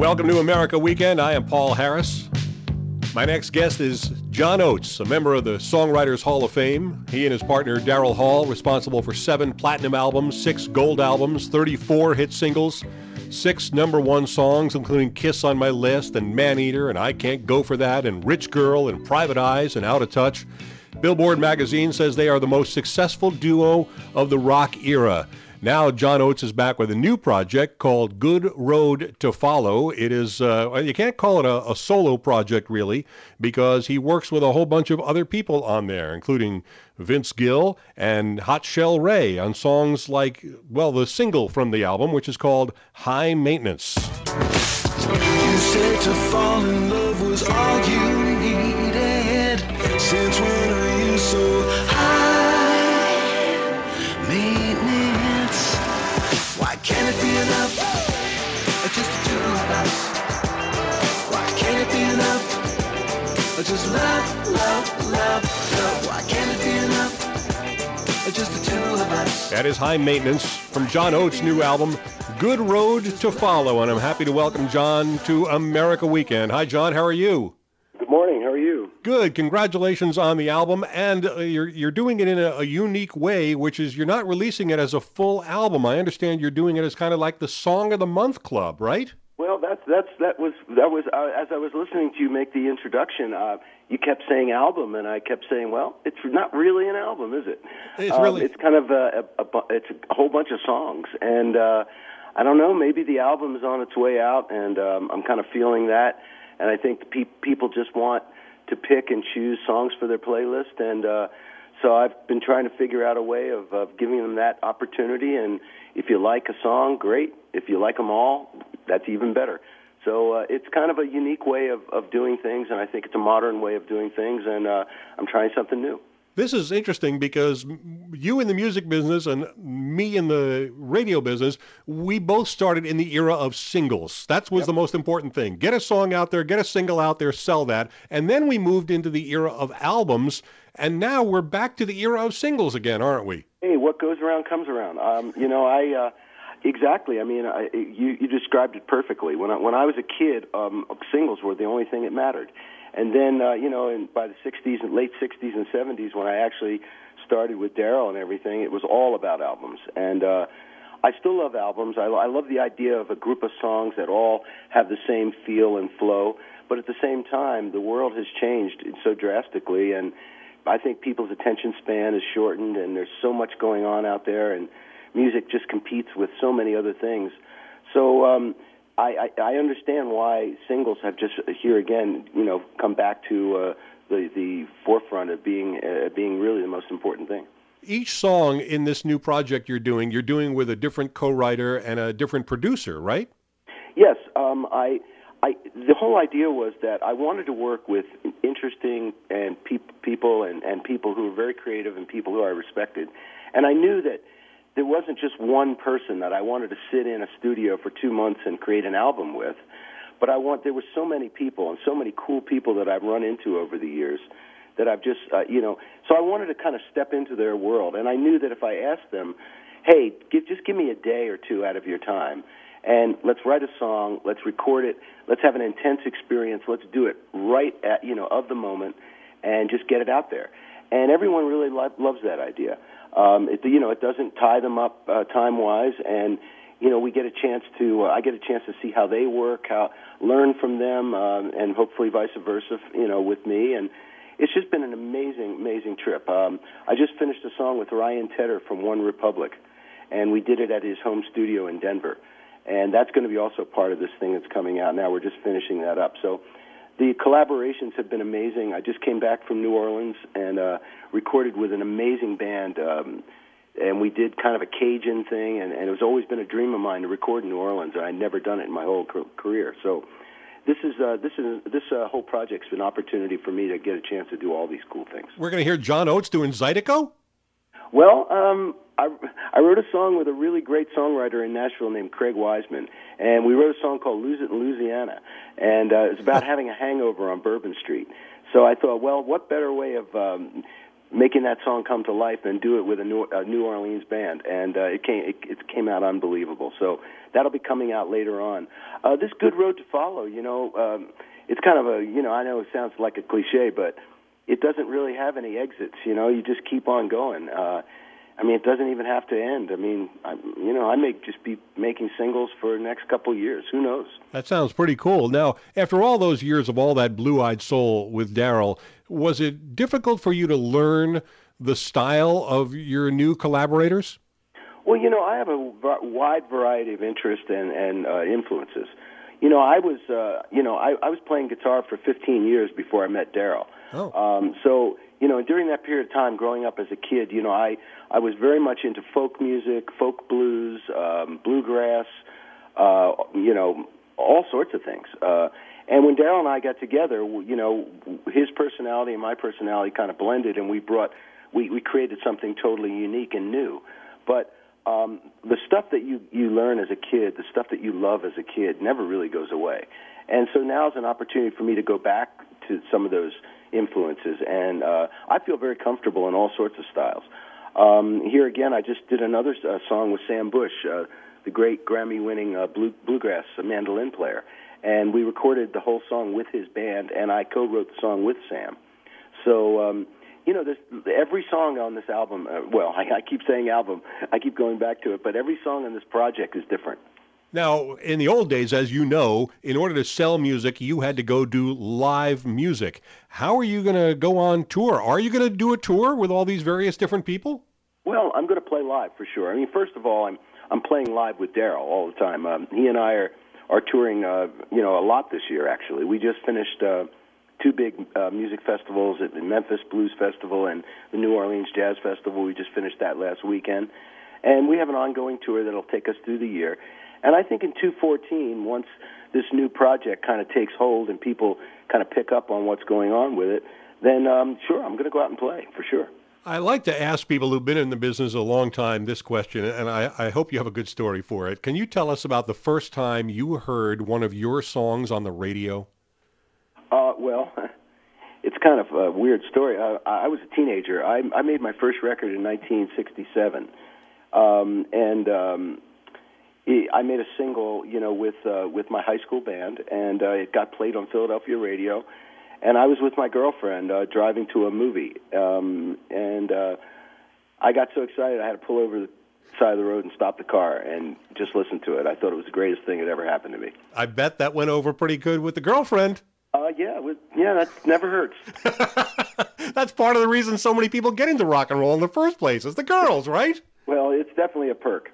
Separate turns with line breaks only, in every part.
Welcome to America Weekend. I am Paul Harris. My next guest is John Oates, a member of the Songwriters Hall of Fame. He and his partner Daryl Hall, responsible for 7 platinum albums, 6 gold albums, 34 hit singles, 6 number one songs, including Kiss on My List and Man-Eater and I Can't Go For That and Rich Girl and Private Eyes and Out of Touch. Billboard magazine says they are the most successful duo of the rock era. Now John Oates is back with a new project called Good Road to Follow. It is, you can't call it a solo project really, because he works with a whole bunch of other people on there, including Vince Gill and Hot Shell Ray on songs like, well, the single from the album, which is called High Maintenance.
You said to fall in love was all you needed. Since when are you so high maintenance? Why can't it be enough? Just the two of us. Why can't it be enough? Just love. Why can't it be enough? Just the two of us.
That is High Maintenance from John Oates' new album, Good Road to Follow. And I'm happy to welcome John to America Weekend. Hi, John. How are you?
Good morning. How are you?
Good. Congratulations on the album. And you're doing it in a unique way, which is you're not releasing it as a full album. I understand you're doing it as kind of like the Song of the Month Club, right?
Well, that was as I was listening to you make the introduction, you kept saying album, and I kept saying, well, it's not really an album, is it? It's kind of it's a whole bunch of songs, and I don't know, maybe the album is on its way out, and I'm kind of feeling that, and I think people just want to pick and choose songs for their playlist, and so I've been trying to figure out a way of giving them that opportunity, and if you like a song, great. If you like them all, that's even better. So it's kind of a unique way of doing things, and I think it's a modern way of doing things, and I'm trying something new.
This is interesting because you in the music business and me in the radio business, we both started in the era of singles. That was the most important thing. Get a song out there, get a single out there, sell that. And then we moved into the era of albums, and now we're back to the era of singles again, aren't we?
Hey, what goes around comes around. Exactly. I mean, you described it perfectly. When I was a kid, singles were the only thing that mattered. And then, by the 60s and late 60s and 70s, when I actually started with Daryl and everything, it was all about albums. And I still love albums. I love the idea of a group of songs that all have the same feel and flow. But at the same time, the world has changed so drastically, and I think people's attention span is shortened, and there's so much going on out there, and music just competes with so many other things. So I understand why singles have just here again, come back to the forefront of being really the most important thing.
Each song in this new project you're doing with a different co-writer and a different producer, right?
Yes. The whole idea was that I wanted to work with interesting and people and people who are very creative and people who I respected, and I knew that there wasn't just one person that I wanted to sit in a studio for 2 months and create an album with, but there were so many people and so many cool people that I've run into over the years that I've just, so I wanted to kind of step into their world, and I knew that if I asked them, hey, just give me a day or two out of your time, and let's write a song, let's record it, let's have an intense experience, let's do it right at, of the moment, and just get it out there. And everyone really loves that idea. It doesn't tie them up time-wise, and I get a chance to see how they work, learn from them, and hopefully vice versa, with me. And it's just been an amazing trip. I just finished a song with Ryan Tedder from One Republic, and we did it at his home studio in Denver. And that's going to be also part of this thing that's coming out now. We're just finishing that up. So the collaborations have been amazing. I just came back from New Orleans and recorded with an amazing band, and we did kind of a Cajun thing, and it was always been a dream of mine to record in New Orleans, and I'd never done it in my whole career. So this whole project's been an opportunity for me to get a chance to do all these cool things.
We're going to hear John Oates doing Zydeco?
Well, I wrote a song with a really great songwriter in Nashville named Craig Wiseman, and we wrote a song called Lose It in Louisiana, and it's about having a hangover on Bourbon Street. So I thought, well, what better way of making that song come to life and do it with a New Orleans band, and it came out unbelievable. So that'll be coming out later on. This Good Road to Follow, it's kind of a, I know it sounds like a cliche, but it doesn't really have any exits. You just keep on going. It doesn't even have to end. I may just be making singles for the next couple of years. Who knows?
That sounds pretty cool. Now, after all those years of all that blue-eyed soul with Darrell, was it difficult for you to learn the style of your new collaborators?
Well, I have a wide variety of interests and influences. I was playing guitar for 15 years before I met Darrell.
Oh.
So during that period of time, growing up as a kid, I was very much into folk music, folk blues, bluegrass, all sorts of things. And when Darrell and I got together, his personality and my personality kind of blended, and we created something totally unique and new. But the stuff that you learn as a kid, the stuff that you love as a kid, never really goes away. And so now is an opportunity for me to go back to some of those influences, and I feel very comfortable in all sorts of styles. Here again, I just did another song with Sam Bush, the great Grammy-winning bluegrass mandolin player, and we recorded the whole song with his band, and I co-wrote the song with Sam. So, every song on this album, I keep saying album, I keep going back to it, but every song on this project is different.
Now, in the old days, as you know, in order to sell music, you had to go do live music. How are you going to go on tour? Are you going to do a tour with all these various different people?
Well, I'm going to play live for sure. First of all, I'm playing live with Darrell all the time. He and I are touring, a lot this year. Actually, we just finished two big music festivals at the Memphis Blues Festival and the New Orleans Jazz Festival. We just finished that last weekend, and we have an ongoing tour that'll take us through the year. And I think in 2014, once this new project kind of takes hold and people kind of pick up on what's going on with it, then sure, I'm going to go out and play, for sure.
I like to ask people who've been in the business a long time this question, and I hope you have a good story for it. Can you tell us about the first time you heard one of your songs on the radio?
Well, it's kind of a weird story. I was a teenager. I made my first record in 1967, I made a single, with my high school band, and it got played on Philadelphia radio. And I was with my girlfriend driving to a movie, and I got so excited I had to pull over the side of the road and stop the car and just listen to it. I thought it was the greatest thing that ever happened to me.
I bet that went over pretty good with the girlfriend.
Yeah, that never hurts.
That's part of the reason so many people get into rock and roll in the first place, is the girls, right?
Well, it's definitely a perk.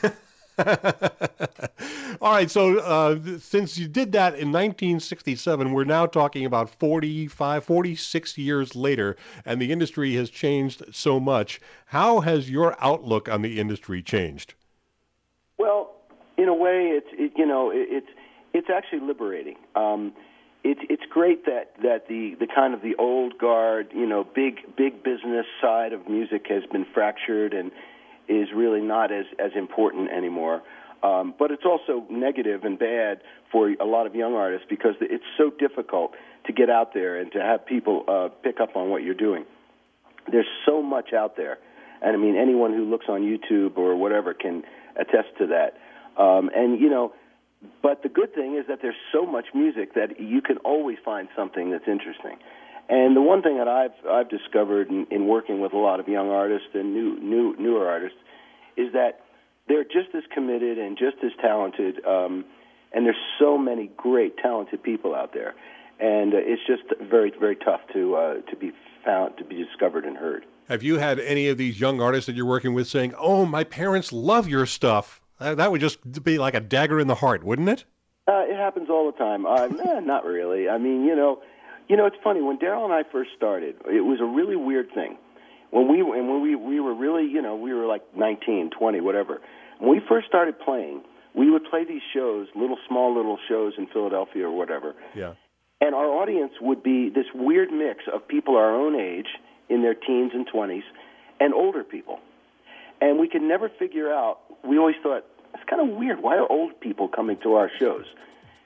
All right, so since you did that in 1967, we're now talking about 46 years later, and the industry has changed so much. How has your outlook on the industry changed?
Well, in a way, it's actually liberating. It's great that the kind of the old guard, big business side of music has been fractured and is really not as important anymore. But it's also negative and bad for a lot of young artists because it's so difficult to get out there and to have people pick up on what you're doing. There's so much out there. And, anyone who looks on YouTube or whatever can attest to that. But the good thing is that there's so much music that you can always find something that's interesting. And the one thing that I've discovered in working with a lot of young artists and newer artists is that they're just as committed and just as talented, and there's so many great, talented people out there. And it's just very, very tough to be found, to be discovered and heard.
Have you had any of these young artists that you're working with saying, "Oh, my parents love your stuff"? That would just be like a dagger in the heart, wouldn't it?
It happens all the time. Not really. It's funny. When Darrell and I first started, it was a really weird thing. When we were really, we were like 19, 20, whatever. When we first started playing, we would play these shows, small little shows in Philadelphia or whatever.
Yeah.
And our audience would be this weird mix of people our own age, in their teens and 20s, and older people. And we could never figure out, we always thought, it's kind of weird. Why are old people coming to our shows?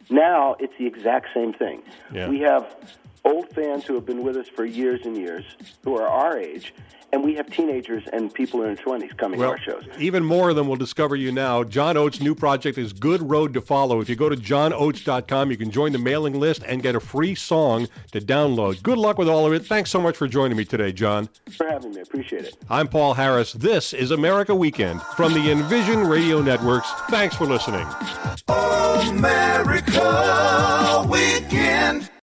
Now it's the exact same thing.
Yeah.
We have old fans who have been with us for years and years, who are our age, and we have teenagers and people in their 20s coming to our shows.
Even more of them will discover you now. John Oates' new project is Good Road to Follow. If you go to johnoates.com, you can join the mailing list and get a free song to download. Good luck with all of it. Thanks so much for joining me today, John.
Thanks for having me. Appreciate it.
I'm Paul Harris. This is America Weekend from the Envision Radio Networks. Thanks for listening.
America Weekend.